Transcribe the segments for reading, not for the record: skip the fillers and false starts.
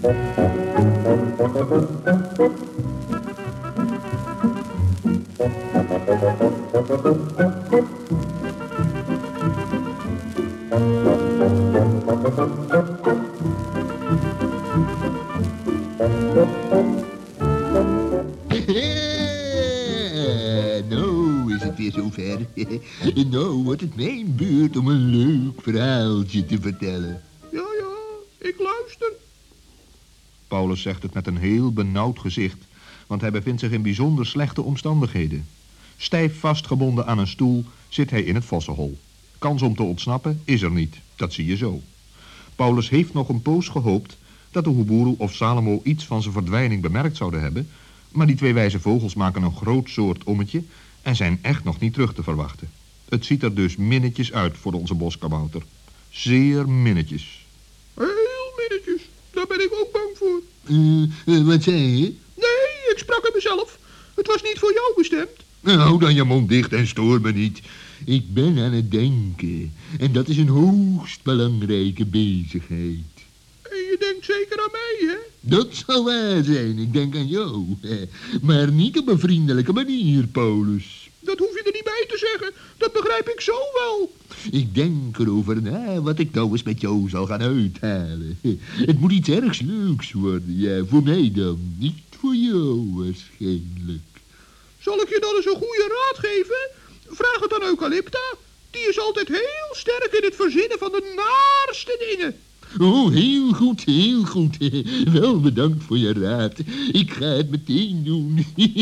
Nou is het weer zover. Nou wordt het mijn beurt om een leuk verhaaltje te vertellen. Ja, ik luister. Paulus zegt het met een heel benauwd gezicht, want hij bevindt zich in bijzonder slechte omstandigheden. Stijf vastgebonden aan een stoel zit hij in het vossenhol. Kans om te ontsnappen is er niet, dat zie je zo. Paulus heeft nog een poos gehoopt dat de Hoeboeroe of Salomo iets van zijn verdwijning bemerkt zouden hebben, maar die twee wijze vogels maken een groot soort ommetje en zijn echt nog niet terug te verwachten. Het ziet er dus minnetjes uit voor onze boskabouter. Zeer minnetjes. Heel minnetjes. Daar ben ik ook bang voor. Wat zei je? Nee, ik sprak aan mezelf. Het was niet voor jou bestemd. Nou, dan je mond dicht en stoor me niet. Ik ben aan het denken. En dat is een hoogst belangrijke bezigheid. En je denkt zeker aan mij, hè? Dat zal waar zijn. Ik denk aan jou. Maar niet op een vriendelijke manier, Paulus. Dat hoef je er niet bij te zeggen. Dat begrijp ik zo wel. Ik denk erover na wat ik nou eens met jou zal gaan uithalen. Het moet iets ergs leuks worden. Ja, voor mij dan. Niet voor jou waarschijnlijk. Zal ik je dan eens een goede raad geven? Vraag het aan Eucalypta. Die is altijd heel sterk in het verzinnen van de naarste dingen. Oh, heel goed, heel goed. Wel bedankt voor je raad. Ik ga het meteen doen.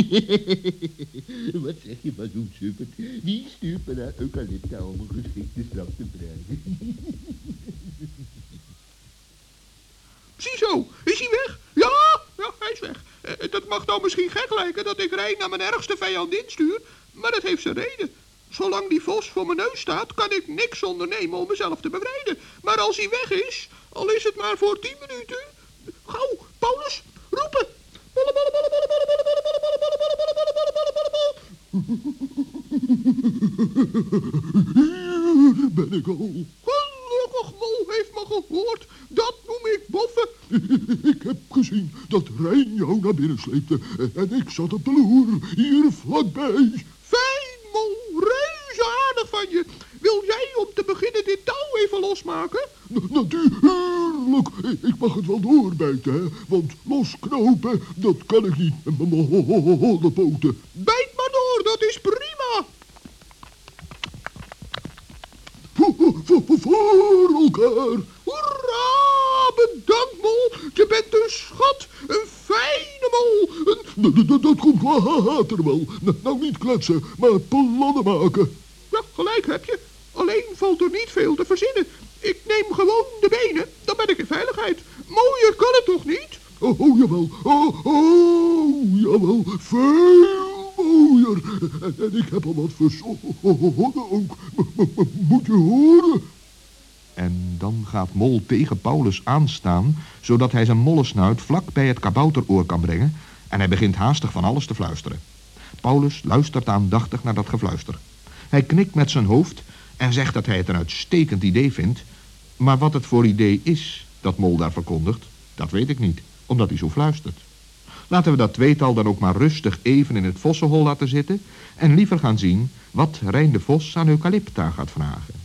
Wat zeg je van zo'n suppert? Die stuurt me naar Eucalypta om een geschikte straf te vragen. Ziezo, is hij weg? Ja, hij is weg. Dat mag nou misschien gek lijken dat ik Rijn naar mijn ergste vijandin stuur, maar dat heeft zijn reden. Zolang die vos voor mijn neus staat, kan ik niks ondernemen om mezelf te bevrijden. Maar als hij weg is, al is het maar voor 10 minuten... Gauw, Paulus, roepen! Bolle, bolle, bolle, bolle, bolle, bolle, bolle, bolle, bolle, bolle, bolle, bolle, bolle, bolle, bolle, bolle. Hier ben ik al. Gelukkig, Mol heeft me gehoord. Dat noem ik boffen. Ik heb gezien dat Rijn jou naar binnen sleepte en ik zat op de loer, hier vlakbij. Fijn, Mol, reuze aardig van je. Wil jij om te beginnen dit touw even losmaken? Natuurlijk, ik mag het wel doorbijten, hè? Want losknopen, dat kan ik niet met mijn holle poten. Bijt maar door, dat is prima. Voor elkaar. Hoera, bedankt, Mol. Je bent een schat, een fijne Mol. Dat komt later wel. Nou niet kletsen, maar plannen maken. Ja, gelijk heb je. Alleen valt er niet veel te verzinnen. Ik neem gewoon de benen, dan ben ik in veiligheid. Mooier kan het toch niet? Oh, jawel. Oh, jawel. Veel mooier. En ik heb al wat verzonnen ook. Moet je horen? En dan gaat Mol tegen Paulus aanstaan, zodat hij zijn mollensnuit vlak bij het kabouteroor kan brengen, en hij begint haastig van alles te fluisteren. Paulus luistert aandachtig naar dat gefluister. Hij knikt met zijn hoofd en zegt dat hij het een uitstekend idee vindt, maar wat het voor idee is dat Mol daar verkondigt, dat weet ik niet, omdat hij zo fluistert. Laten we dat tweetal dan ook maar rustig even in het vossenhol laten zitten en liever gaan zien wat Rijn de Vos aan Eucalypta gaat vragen.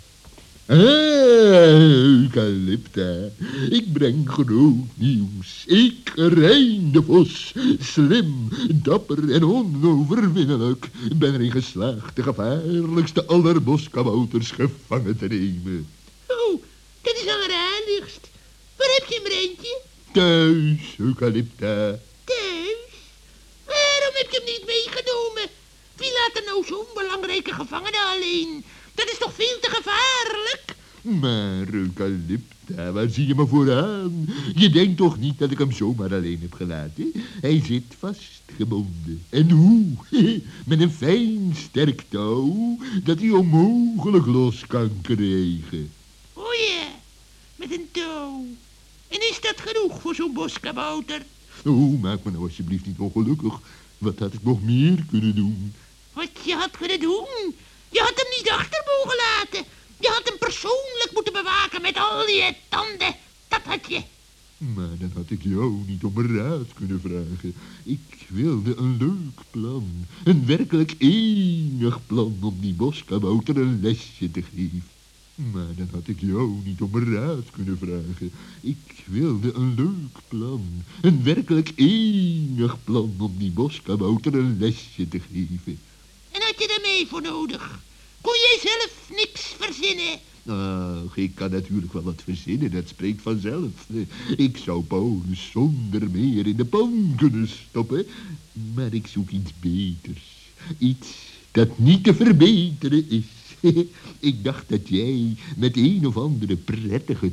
Eucalypta, ik breng groot nieuws. Ik, Rijn de Vos, slim, dapper en onoverwinnelijk, ben erin geslaagd de gevaarlijkste aller boskabouters gevangen te nemen. Oh, dat is alleraardigst. Waar heb je hem, Rijntje? Thuis, Eucalypta. Thuis? Waarom heb je hem niet meegenomen? Wie laat er nou zo'n belangrijke gevangene alleen? Dat is toch veel te gevaarlijk? Maar Eucalypta, waar zie je me voor aan? Je denkt toch niet dat ik hem zomaar alleen heb gelaten? Hij zit vastgebonden. En hoe? Met een fijn sterk touw dat hij onmogelijk los kan krijgen. O ja, met een touw. En is dat genoeg voor zo'n boskabouter? Oh, maak me nou alsjeblieft niet ongelukkig. Wat had ik nog meer kunnen doen? Wat je had kunnen doen? Je had hem niet achter mogen laten. Je had hem persoonlijk moeten bewaken met al je tanden. Dat had je. Maar dan had ik jou niet om raad kunnen vragen. Ik wilde een leuk plan. Een werkelijk enig plan om die boskabouter een lesje te geven. Maar dan had ik jou niet om raad kunnen vragen. Ik wilde een leuk plan. Een werkelijk enig plan om die boskabouter een lesje te geven. En had je daar mee voor nodig? Kon jij zelf niks verzinnen? Ach, ik kan natuurlijk wel wat verzinnen, dat spreekt vanzelf. Ik zou Paulus zonder meer in de pan kunnen stoppen. Maar ik zoek iets beters. Iets dat niet te verbeteren is. Ik dacht dat jij met een of andere prettige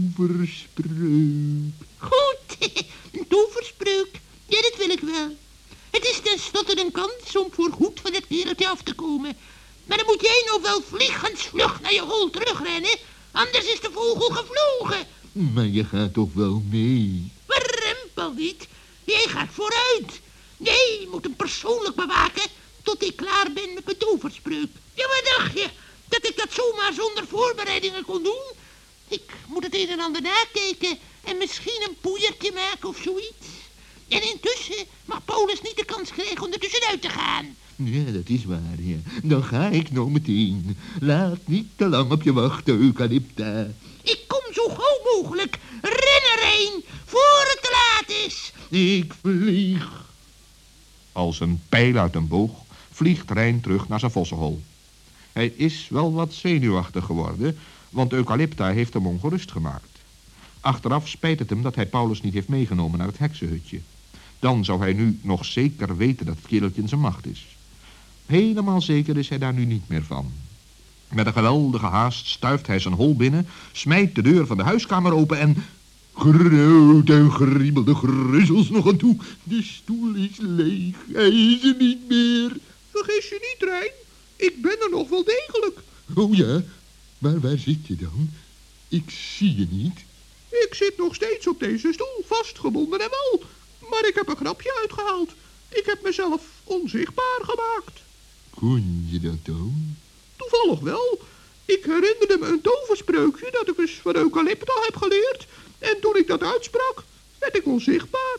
toverspreuk... Goed, een toverspreuk. Ja, dat wil ik wel. Het is tenslotte een kans om voorgoed van het wereldje af te komen. Maar dan moet jij nou wel vliegensvlug naar je hol terugrennen, anders is de vogel gevlogen. Maar je gaat toch wel mee? Rempel niet. Jij gaat vooruit. Jij moet hem persoonlijk bewaken tot ik klaar ben met mijn toverspreuk. Ja, wat dacht je? Dat ik dat zomaar zonder voorbereidingen kon doen? Ik moet het een en ander nakijken en misschien een poeiertje maken of zoiets. En intussen mag Paulus niet de kans krijgen om er tussenuit te gaan. Ja, dat is waar, ja. Dan ga ik nou meteen. Laat niet te lang op je wachten, Eucalypta. Ik kom zo gauw mogelijk. Ren erheen, voor het te laat is. Ik vlieg. Als een pijl uit een boog vliegt Rein terug naar zijn vossenhol. Hij is wel wat zenuwachtig geworden, want Eucalypta heeft hem ongerust gemaakt. Achteraf spijt het hem dat hij Paulus niet heeft meegenomen naar het heksenhutje. Dan zou hij nu nog zeker weten dat het kereltje in zijn macht is. Helemaal zeker is hij daar nu niet meer van. Met een geweldige haast stuift hij zijn hol binnen, smijt de deur van de huiskamer open en... Groot en griebelde grizzels nog aan toe. De stoel is leeg. Hij is er niet meer. Vergis je niet, Rein. Ik ben er nog wel degelijk. Oh ja, maar waar zit je dan? Ik zie je niet. Ik zit nog steeds op deze stoel, vastgebonden en wel. Maar ik heb een grapje uitgehaald. Ik heb mezelf onzichtbaar gemaakt. Kon je dat dan? Toevallig wel. Ik herinnerde me een toverspreukje dat ik eens van Eucalypta heb geleerd. En toen ik dat uitsprak, werd ik onzichtbaar.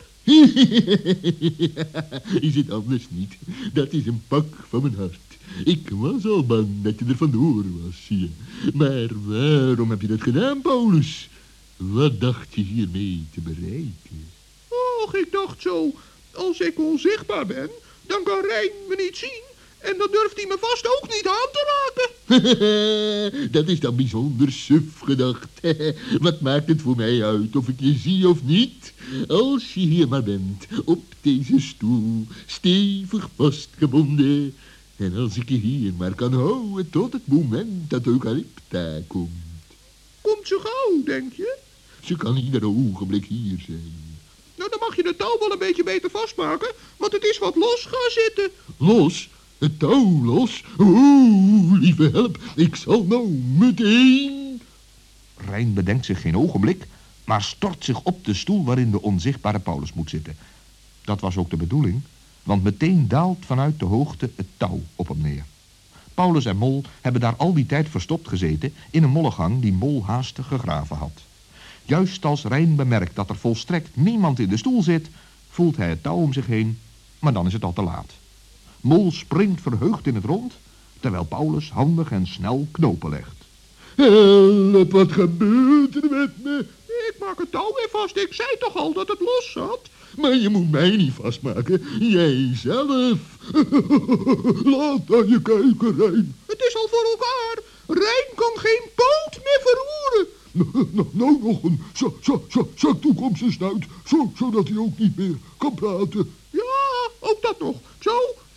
Is het anders niet? Dat is een pak van mijn hart. Ik was al bang dat je er vandoor was, zie je. Maar waarom heb je dat gedaan, Paulus? Wat dacht je hiermee te bereiken? Och, ik dacht zo, als ik onzichtbaar ben, dan kan Rein me niet zien. En dan durft hij me vast ook niet aan te raken. Dat is dan bijzonder suf gedacht. Wat maakt het voor mij uit of ik je zie of niet? Als je hier maar bent, op deze stoel, stevig vastgebonden. En als ik je hier maar kan houden tot het moment dat Eucalypta komt. Komt ze gauw, denk je? Ze kan ieder ogenblik hier zijn. Nou, dan mag je de touw wel een beetje beter vastmaken, want het is wat los gaan zitten. Los? Het touw los? Oeh, lieve help, ik zal nou meteen... Rein bedenkt zich geen ogenblik, maar stort zich op de stoel waarin de onzichtbare Paulus moet zitten. Dat was ook de bedoeling, want meteen daalt vanuit de hoogte het touw op hem neer. Paulus en Mol hebben daar al die tijd verstopt gezeten in een mollegang die Mol haastig gegraven had. Juist als Rein bemerkt dat er volstrekt niemand in de stoel zit, voelt hij het touw om zich heen, maar dan is het al te laat. Mol springt verheugd in het rond, terwijl Paulus handig en snel knopen legt. Help, wat gebeurt er met me? Ik maak het touw weer vast, ik zei toch al dat het los zat? Maar je moet mij niet vastmaken, jij zelf. Laat aan je kijken, Rein. Het is al voor elkaar. Rein kan geen poot meer verroeren. Nou nog een zakdoek om zijn snuit, zodat hij ook niet meer kan praten. Ja, ook dat nog. Zo.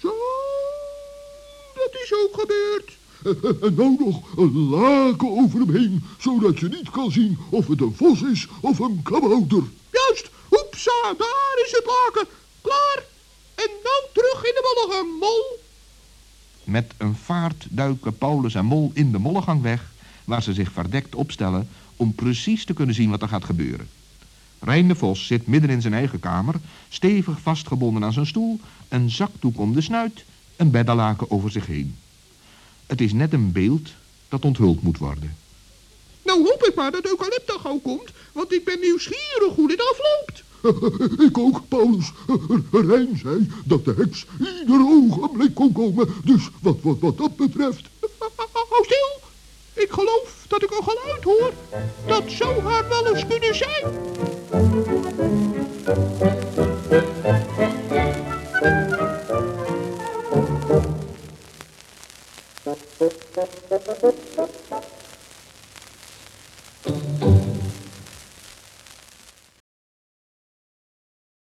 Dat is ook gebeurd. En nou nog een laken over hem heen, zodat je niet kan zien of het een vos is of een kabouter. Juist, hoepsa, daar is het laken. Klaar. En nou terug in de mollegang, Mol. Met een vaart duiken Paulus en Mol in de mollegang weg, waar ze zich verdekt opstellen om precies te kunnen zien wat er gaat gebeuren. Rein de Vos zit midden in zijn eigen kamer, stevig vastgebonden aan zijn stoel, een zakdoek om de snuit, een beddelaken over zich heen. Het is net een beeld dat onthuld moet worden. Nou hoop ik maar dat Eucalypta gauw komt want ik ben nieuwsgierig hoe dit afloopt. Ik ook, Paulus. Rijn zei dat de heks ieder ogenblik kon komen. Dus wat dat betreft... Hou stil. Ik geloof dat ik een geluid hoor. Dat zou haar wel eens kunnen zijn.